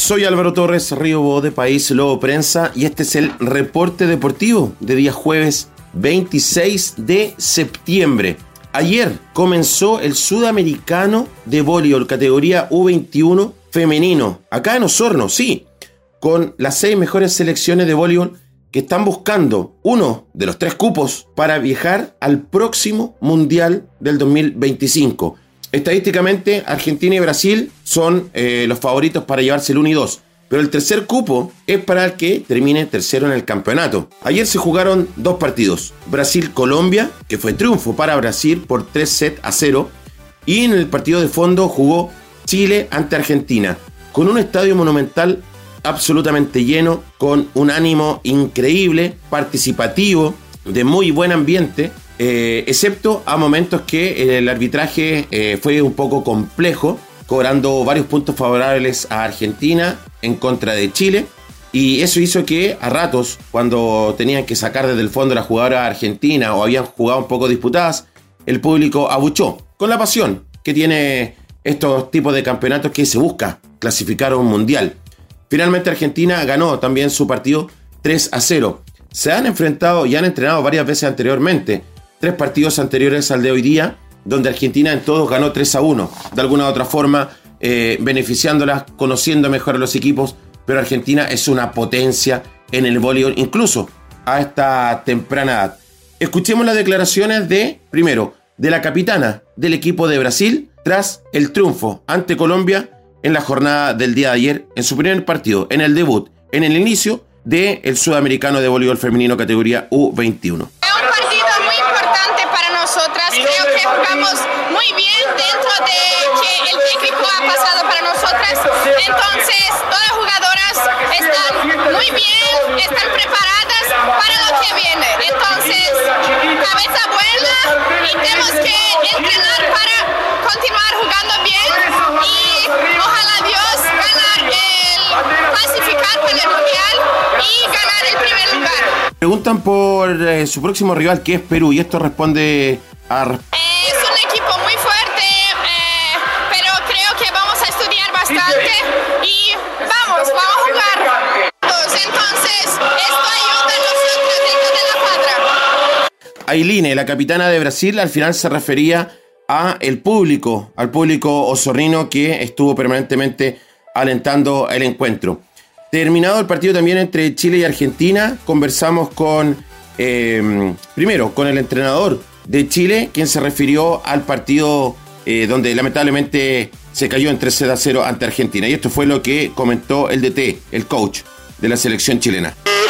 Soy Álvaro Torres, Río Bo de País Lobo Prensa, y este es el reporte deportivo de día jueves 26 de septiembre. Ayer comenzó el Sudamericano de Voleibol categoría U21 femenino, acá en Osorno, sí, con las 6 mejores selecciones de voleibol que están buscando uno de los 3 cupos para viajar al próximo Mundial del 2025. Estadísticamente, Argentina y Brasil son los favoritos para llevarse el 1 y 2, pero el tercer cupo es para el que termine tercero en el campeonato. Ayer se jugaron 2 partidos, Brasil-Colombia, que fue triunfo para Brasil por 3-0, y en el partido de fondo jugó Chile ante Argentina, con un estadio monumental absolutamente lleno, con un ánimo increíble, participativo, de muy buen ambiente, excepto a momentos que el arbitraje fue un poco complejo, cobrando varios puntos favorables a Argentina en contra de Chile, y eso hizo que a ratos, cuando tenían que sacar desde el fondo a la jugadora argentina o habían jugado un poco disputadas, el público abuchó, con la pasión que tiene estos tipos de campeonatos que se busca clasificar a un mundial. Finalmente Argentina ganó también su partido 3-0. Se han enfrentado y han entrenado varias veces anteriormente, 3 partidos anteriores al de hoy día, donde Argentina en todos ganó 3-1, de alguna u otra forma beneficiándolas, conociendo mejor a los equipos, pero Argentina es una potencia en el voleibol, incluso a esta temprana edad. Escuchemos las declaraciones primero, de la capitana del equipo de Brasil, tras el triunfo ante Colombia en la jornada del día de ayer, en su primer partido, en el debut, en el inicio del Sudamericano de Voleibol Femenino categoría U21. Nosotras creo que jugamos muy bien dentro de que el técnico ha pasado para nosotras. Entonces todas las jugadoras están muy bien, están preparadas para lo que viene. Entonces cabeza buena y tenemos que entrenar para continuar jugando bien y ojalá Dios ganar clasificar para el mundial y ganar el primer lugar. Preguntan por su próximo rival, que es Perú, y esto responde a... Es un equipo muy fuerte, pero creo que vamos a estudiar bastante y vamos a jugar. Entonces, esto ayuda a nosotros dentro de la cuadra. Ailine, la capitana de Brasil, al final se refería al público osornino que estuvo permanentemente alentando el encuentro. Terminado el partido también entre Chile y Argentina, conversamos primero con el entrenador de Chile, quien se refirió al partido donde lamentablemente se cayó en 3-0 ante Argentina. Y esto fue lo que comentó el DT, el coach de la selección chilena.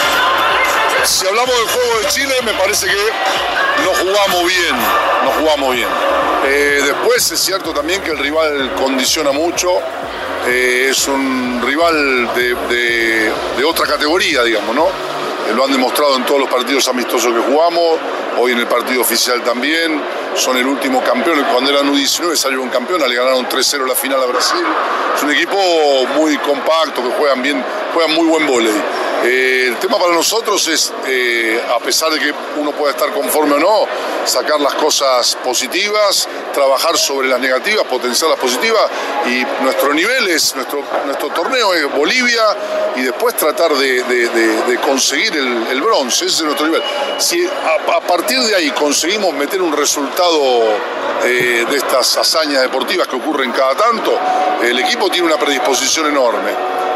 Si hablamos del juego de Chile, me parece que no jugamos bien. Después es cierto también que el rival condiciona mucho. Es un rival de otra categoría, digamos, ¿no? Lo han demostrado en todos los partidos amistosos que jugamos, hoy en el partido oficial también. Son el último campeón, cuando eran U19 salieron campeones, le ganaron 3-0 la final a Brasil. Es un equipo muy compacto, que juegan muy buen vóley. El tema para nosotros es, a pesar de que uno pueda estar conforme o no, sacar las cosas positivas, trabajar sobre las negativas, potenciar las positivas, y nuestro nivel es, nuestro torneo es Bolivia, y después tratar de conseguir el bronce. Ese es nuestro nivel. Si a partir de ahí conseguimos meter un resultado de estas hazañas deportivas que ocurren cada tanto, el equipo tiene una predisposición enorme.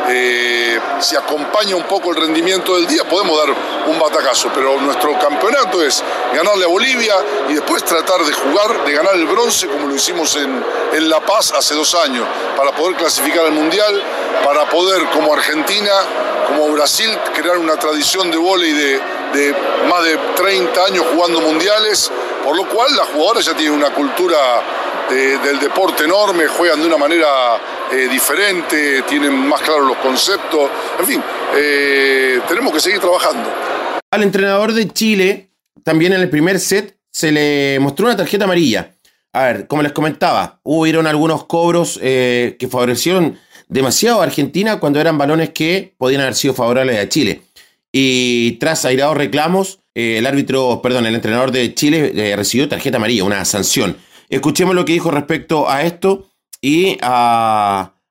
Si acompaña un poco el rendimiento del día, podemos dar un batacazo, pero nuestro campeonato es ganarle a Bolivia y después tratar de ganar el bronce, como lo hicimos en La Paz hace 2 años, para poder clasificar al Mundial, para poder, como Argentina, como Brasil, crear una tradición de vóley de más de 30 años jugando mundiales, por lo cual las jugadoras ya tienen una cultura del deporte enorme, juegan de una manera diferente, tienen más claros los conceptos, en fin, tenemos que seguir trabajando. Al entrenador de Chile, también en el primer set, se le mostró una tarjeta amarilla. A ver, como les comentaba, hubieron algunos cobros que favorecieron demasiado a Argentina cuando eran balones que podían haber sido favorables a Chile. Y tras airados reclamos, el entrenador de Chile recibió tarjeta amarilla, una sanción. Escuchemos lo que dijo respecto a esto y a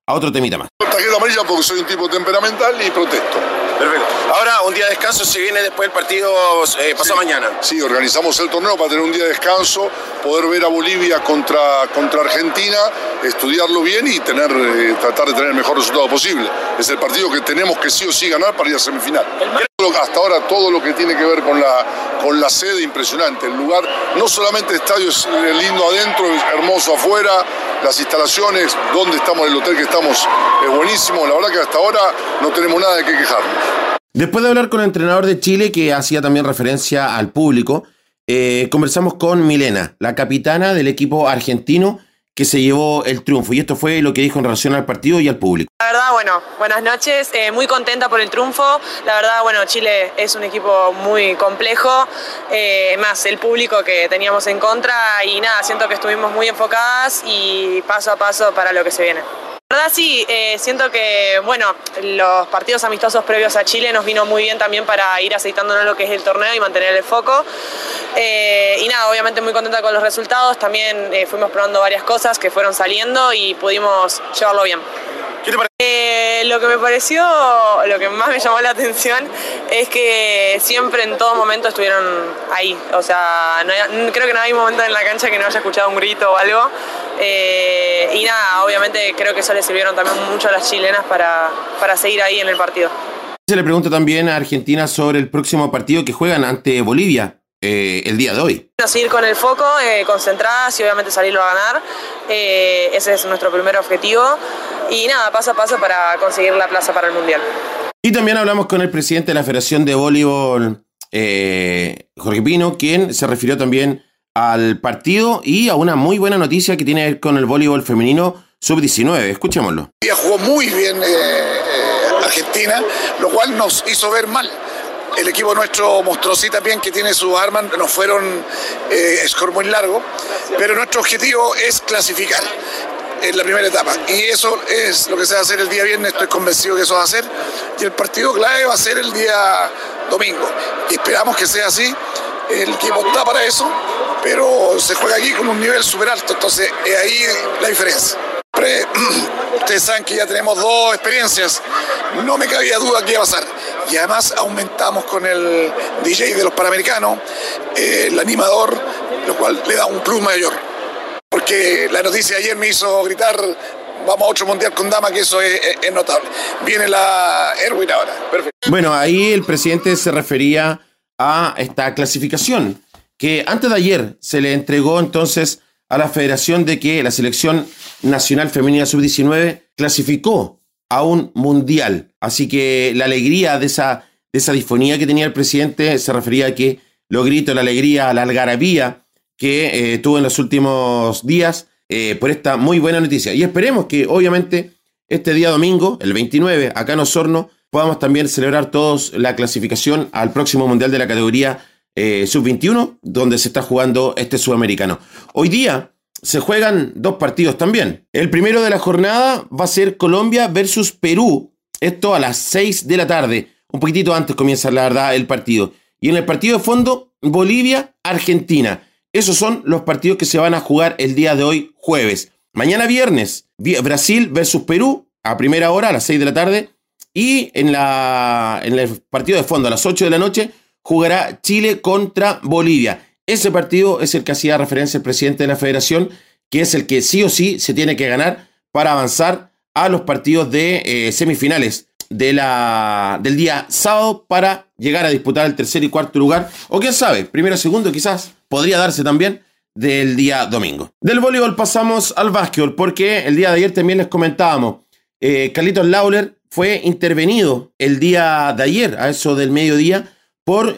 a otro temita más. Tarjeta amarilla porque soy un tipo temperamental y protesto. Perfecto. Ahora un día de descanso, se viene después del partido pasado mañana. Sí, organizamos el torneo para tener un día de descanso, poder ver a Bolivia contra Argentina, estudiarlo bien y tratar de tener el mejor resultado posible. Es el partido que tenemos que sí o sí ganar para ir a semifinal. Hasta ahora todo lo que tiene que ver con la sede, impresionante. El lugar, no solamente el estadio es lindo adentro, es hermoso afuera, las instalaciones, donde estamos, el hotel que estamos, es buenísimo. La verdad que hasta ahora no tenemos nada de qué quejarnos. Después de hablar con el entrenador de Chile, que hacía también referencia al público, conversamos con Milena, la capitana del equipo argentino que se llevó el triunfo. Y esto fue lo que dijo en relación al partido y al público. La verdad, bueno, buenas noches, muy contenta por el triunfo. La verdad, bueno, Chile es un equipo muy complejo, más el público que teníamos en contra y nada, siento que estuvimos muy enfocadas y paso a paso para lo que se viene. La verdad sí, siento que bueno, los partidos amistosos previos a Chile nos vino muy bien también para ir aceitándonos lo que es el torneo y mantener el foco. Y nada, obviamente muy contenta con los resultados, también fuimos probando varias cosas que fueron saliendo y pudimos llevarlo bien. ¿Qué te parece? Lo que me pareció, lo que más me llamó la atención es que siempre en todo momento estuvieron ahí. O sea, creo que no hay momento en la cancha que no haya escuchado un grito o algo. Y nada, obviamente creo que eso le sirvieron también mucho a las chilenas para seguir ahí en el partido. Se le pregunta también a Argentina sobre el próximo partido que juegan ante Bolivia el día de hoy. Seguir con el foco, concentradas y obviamente salirlo a ganar. Ese es nuestro primer objetivo. Y nada, paso a paso para conseguir la plaza para el Mundial. Y también hablamos con el presidente de la Federación de Voleibol, Jorge Pino, quien se refirió también al partido y a una muy buena noticia que tiene que ver con el voleibol femenino sub-19. Escuchémoslo. Jugó muy bien Argentina, lo cual nos hizo ver mal. El equipo nuestro mostró sí también que tiene sus armas, no fueron score muy largo, pero nuestro objetivo es clasificar en la primera etapa y eso es lo que se va a hacer el día viernes, estoy convencido que eso va a ser y el partido clave va a ser el día domingo y esperamos que sea así, el equipo está para eso, pero se juega aquí con un nivel súper alto, entonces es ahí la diferencia. Ustedes saben que ya tenemos 2 experiencias, no me cabía duda que iba a pasar y además aumentamos con el DJ de los Panamericanos, el animador, lo cual le da un plus mayor. Porque la noticia de ayer me hizo gritar, vamos a otro mundial con dama, que eso es notable. Viene la Erwin ahora. Perfecto. Bueno, ahí el presidente se refería a esta clasificación, que antes de ayer se le entregó entonces a la federación de que la selección nacional femenina sub-19 clasificó a un mundial. Así que la alegría de esa disfonía que tenía el presidente se refería a que los gritos, la alegría, la algarabía que tuvo en los últimos días por esta muy buena noticia. Y esperemos que obviamente este día domingo, el 29, acá en Osorno, podamos también celebrar todos la clasificación al próximo mundial de la categoría sub-21, donde se está jugando este sudamericano. Hoy día se juegan 2 partidos también. El primero de la jornada va a ser Colombia versus Perú. Esto a las 6 de la tarde. Un poquitito antes comienza, la verdad, el partido. Y en el partido de fondo, Bolivia-Argentina. Esos son los partidos que se van a jugar el día de hoy, jueves. Mañana viernes, Brasil versus Perú, a primera hora, a las 6 de la tarde. Y en el partido de fondo, a las 8 de la noche, jugará Chile contra Bolivia. Ese partido es el que hacía referencia el presidente de la federación, que es el que sí o sí se tiene que ganar para avanzar a los partidos de semifinales del día sábado para llegar a disputar el tercer y cuarto lugar, o quién sabe, primero o segundo quizás podría darse también del día domingo. Del voleibol pasamos al básquetbol, porque el día de ayer también les comentábamos, Carlitos Lawler fue intervenido el día de ayer, a eso del mediodía, por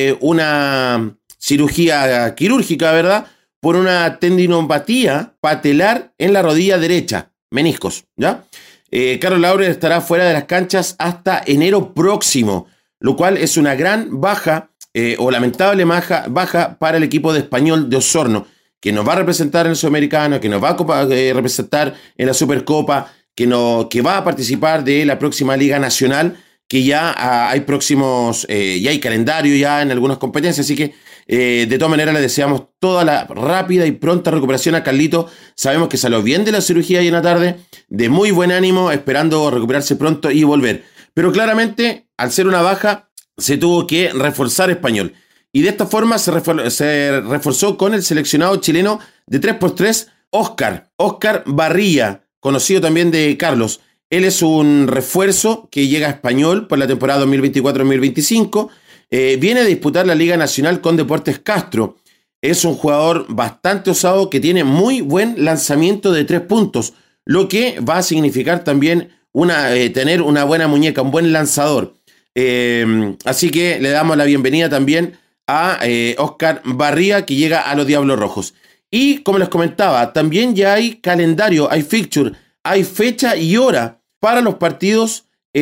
una cirugía quirúrgica, ¿verdad? Por una tendinopatía patelar en la rodilla derecha, meniscos, ¿ya? Carlos Lawler estará fuera de las canchas hasta enero próximo, lo cual es una gran baja o lamentable baja para el equipo de Español de Osorno, que nos va a representar en el Sudamericano, que nos va a representar en la Supercopa, que va a participar de la próxima Liga Nacional, que ya hay próximos, ya hay calendario ya en algunas competencias, así que De todas maneras, le deseamos toda la rápida y pronta recuperación a Carlito. Sabemos que salió bien de la cirugía ayer en la tarde, de muy buen ánimo, esperando recuperarse pronto y volver. Pero claramente, al ser una baja, se tuvo que reforzar Español. Y de esta forma se reforzó con el seleccionado chileno de 3x3, Óscar Barría, conocido también de Carlos. Él es un refuerzo que llega a Español por la temporada 2024-2025. Viene a disputar la Liga Nacional con Deportes Castro. Es un jugador bastante osado que tiene muy buen lanzamiento de 3 puntos, lo que va a significar también tener una buena muñeca, un buen lanzador. Así que le damos la bienvenida también a Óscar Barría, que llega a los Diablos Rojos. Y como les comentaba, también ya hay calendario, hay fixture, hay fecha y hora para los partidos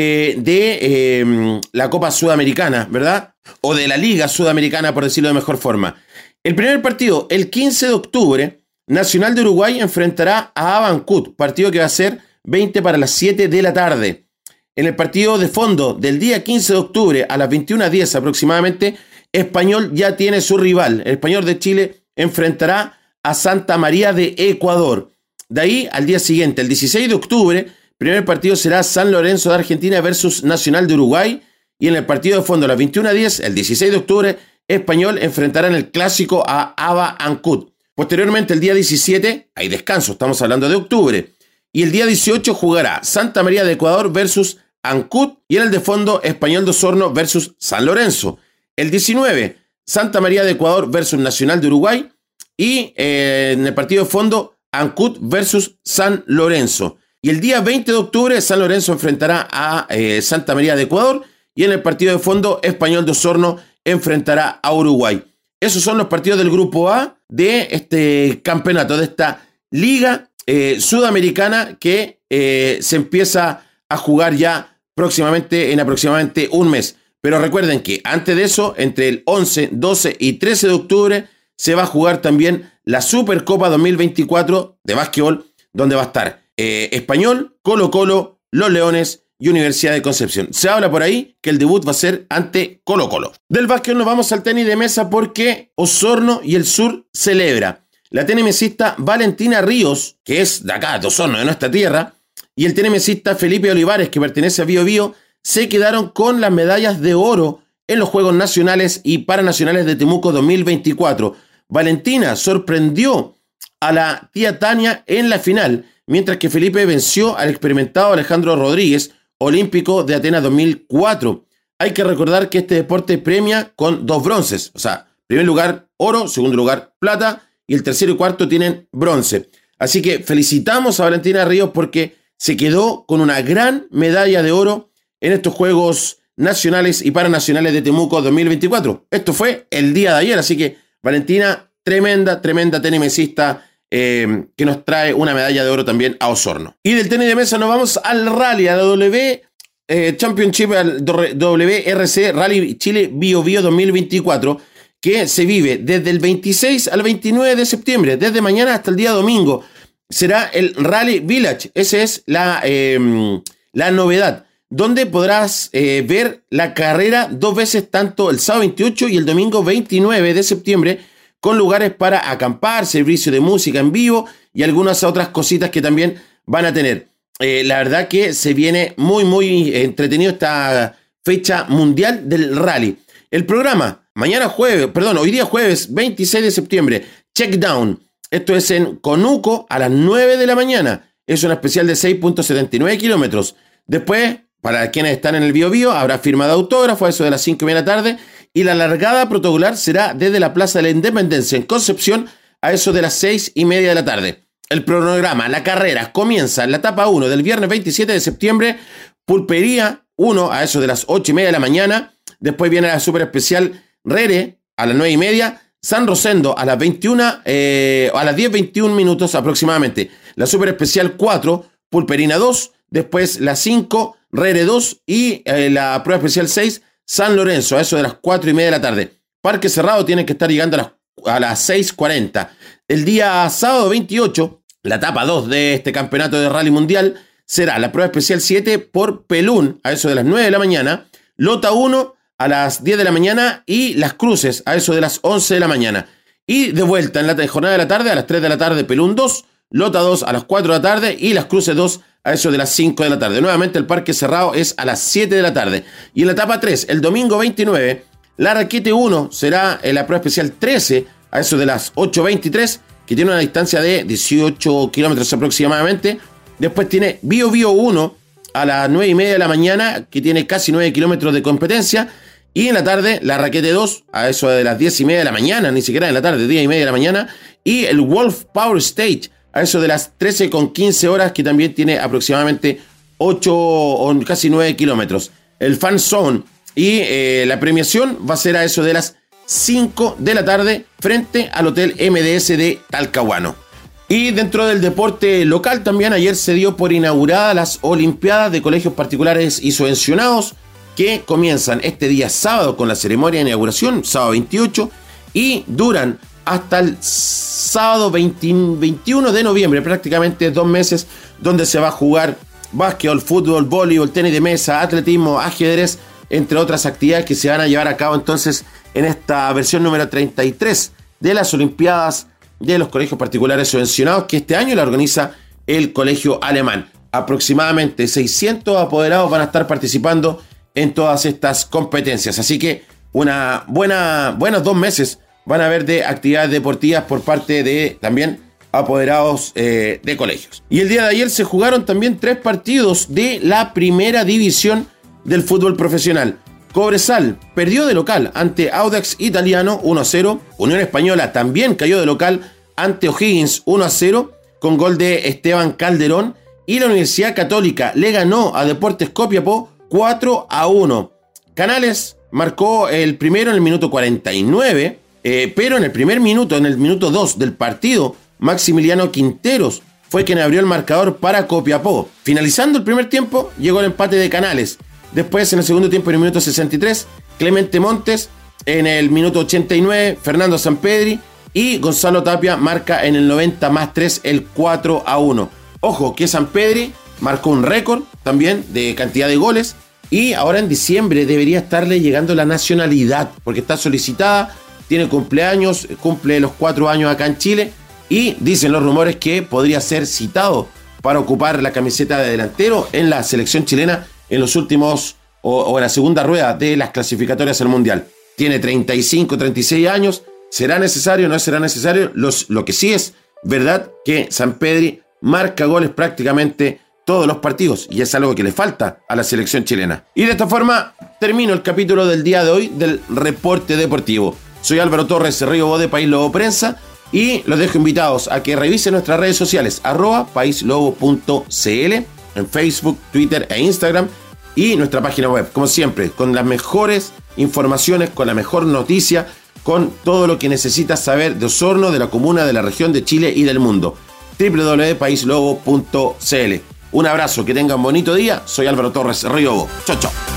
de la Copa Sudamericana, ¿verdad? O de la Liga Sudamericana, por decirlo de mejor forma. El primer partido, el 15 de octubre, Nacional de Uruguay enfrentará a Abancud, partido que va a ser 20 para las 7 de la tarde. En el partido de fondo del día 15 de octubre a las 21:10 aproximadamente, Español ya tiene su rival. El Español de Chile enfrentará a Santa María de Ecuador. De ahí al día siguiente, el 16 de octubre, primer partido será San Lorenzo de Argentina versus Nacional de Uruguay. Y en el partido de fondo a las 21:10, el 16 de octubre, Español enfrentará en el clásico a Abancud. Posteriormente, el día 17, hay descanso, estamos hablando de octubre. Y el día 18 jugará Santa María de Ecuador versus Ancud. Y en el de fondo, Español de Osorno versus San Lorenzo. El 19, Santa María de Ecuador versus Nacional de Uruguay. Y en el partido de fondo, Ancud versus San Lorenzo. Y el día 20 de octubre, San Lorenzo enfrentará a Santa María de Ecuador. Y en el partido de fondo, Español de Osorno enfrentará a Uruguay. Esos son los partidos del Grupo A de este campeonato, de esta Liga Sudamericana que se empieza a jugar ya próximamente, en aproximadamente un mes. Pero recuerden que antes de eso, entre el 11, 12 y 13 de octubre, se va a jugar también la Supercopa 2024 de básquetbol, donde va a estar Español, Colo-Colo, Los Leones y Universidad de Concepción. Se habla por ahí que el debut va a ser ante Colo-Colo. Del básquet nos vamos al tenis de mesa porque Osorno y el Sur celebra. La tenisista Valentina Ríos, que es de acá, de Osorno, de nuestra tierra, y el tenisista Felipe Olivares, que pertenece a Bío Bío, se quedaron con las medallas de oro en los Juegos Nacionales y Paranacionales de Temuco 2024. Valentina sorprendió a la tía Tania en la final, mientras que Felipe venció al experimentado Alejandro Rodríguez, olímpico de Atenas 2004. Hay que recordar que este deporte premia con 2 bronces, o sea, primer lugar oro, segundo lugar plata, y el tercero y cuarto tienen bronce. Así que felicitamos a Valentina Ríos porque se quedó con una gran medalla de oro en estos Juegos Nacionales y Paranacionales de Temuco 2024. Esto fue el día de ayer, así que Valentina, tremenda tenisista que nos trae una medalla de oro también a Osorno. Y del tenis de mesa nos vamos al rally, a la Championship, al WRC Rally Chile Bío Bío 2024, que se vive desde el 26 al 29 de septiembre, desde mañana hasta el día domingo. Será el Rally Village, esa es la novedad, donde podrás ver la carrera 2 veces, tanto el sábado 28 y el domingo 29 de septiembre, con lugares para acampar, servicio de música en vivo y algunas otras cositas que también van a tener. La verdad que se viene muy entretenido esta fecha mundial del rally. El programa, hoy día jueves 26 de septiembre, Checkdown. Esto es en Conuco a las 9 de la mañana. Es una especial de 6.79 kilómetros. Después, para quienes están en el Bío Bío, habrá firma de autógrafo a eso de las 5:30 de la tarde. Y la largada protocolar será desde la Plaza de la Independencia en Concepción a eso de las 6:30 de la tarde. El cronograma, la carrera, comienza en la etapa 1 del viernes 27 de septiembre. Pulpería 1 a eso de las 8:30 de la mañana. Después viene la super especial Rere a las 9:30. San Rosendo a las 10:21 minutos aproximadamente. La super especial 4, Pulperina 2. Después la 5, Rere 2. Y la prueba especial 6, San Lorenzo, a eso de las 4:30 de la tarde. Parque Cerrado tiene que estar llegando a las 6:40. El día sábado 28, la etapa 2 de este campeonato de rally mundial, será la prueba especial 7 por Pelún, a eso de las 9 de la mañana. Lota 1 a las 10 de la mañana y Las Cruces a eso de las 11 de la mañana. Y de vuelta en la jornada de la tarde, a las 3 de la tarde, Pelún 2, Lota 2 a las 4 de la tarde y Las Cruces 2 a eso de las 5 de la tarde. Nuevamente el Parque Cerrado es a las 7 de la tarde. Y en la etapa 3, el domingo 29, la Raquete 1 será en la prueba especial 13 a eso de las 8:23, que tiene una distancia de 18 kilómetros aproximadamente. Después tiene Bio Bio 1 a las 9:30 de la mañana, que tiene casi 9 kilómetros de competencia. Y en la tarde, la Raquete 2 a eso de las 10:30 de la mañana, ni siquiera en la tarde, 10:30 de la mañana. Y el Wolf Power Stage a eso de las 13:15 horas, que también tiene aproximadamente 8 o casi 9 kilómetros. El Fan Zone y la premiación va a ser a eso de las 5 de la tarde frente al Hotel MDS de Talcahuano. Y dentro del deporte local también ayer se dio por inaugurada las Olimpiadas de Colegios Particulares y Subvencionados, que comienzan este día sábado con la ceremonia de inauguración, sábado 28, y duran hasta el sábado 21 de noviembre, prácticamente 2 meses, donde se va a jugar básquetbol, fútbol, voleibol, tenis de mesa, atletismo, ajedrez, entre otras actividades que se van a llevar a cabo entonces en esta versión número 33 de las Olimpiadas de los Colegios Particulares Subvencionados, que este año la organiza el Colegio Alemán. Aproximadamente 600 apoderados van a estar participando en todas estas competencias, así que buenos 2 meses van a haber de actividades deportivas por parte de también apoderados de colegios. Y el día de ayer se jugaron también 3 partidos de la primera división del fútbol profesional. Cobresal perdió de local ante Audax Italiano 1-0. Unión Española también cayó de local ante O'Higgins 1-0 con gol de Esteban Calderón. Y la Universidad Católica le ganó a Deportes Copiapó 4-1. Canales marcó el primero en el minuto 49, pero en el primer minuto, en el minuto 2 del partido, Maximiliano Quinteros fue quien abrió el marcador para Copiapó. Finalizando el primer tiempo, llegó el empate de Canales. Después, en el segundo tiempo, en el minuto 63, Clemente Montes, en el minuto 89, Fernando Sampedri y Gonzalo Tapia marca en el 90+3 el 4-1. Ojo que Sampedri marcó un récord también de cantidad de goles y ahora en diciembre debería estarle llegando la nacionalidad porque está solicitada, tiene cumpleaños, cumple los 4 años acá en Chile y dicen los rumores que podría ser citado para ocupar la camiseta de delantero en la selección chilena en los últimos o en la segunda rueda de las clasificatorias al Mundial. Tiene 35, 36 años. ¿Será necesario o no será necesario? Lo que sí es verdad que Sampedri marca goles prácticamente todos los partidos y es algo que le falta a la selección chilena. Y de esta forma termino el capítulo del día de hoy del Reporte Deportivo. Soy Álvaro Torres, Río Bo de País Lobo Prensa y los dejo invitados a que revisen nuestras redes sociales @paislobo.cl en Facebook, Twitter e Instagram y nuestra página web, como siempre, con las mejores informaciones, con la mejor noticia, con todo lo que necesitas saber de Osorno, de la comuna, de la región, de Chile y del mundo. www.paislobo.cl. Un abrazo, que tengan bonito día. Soy Álvaro Torres, Río Bo. Chau, chau.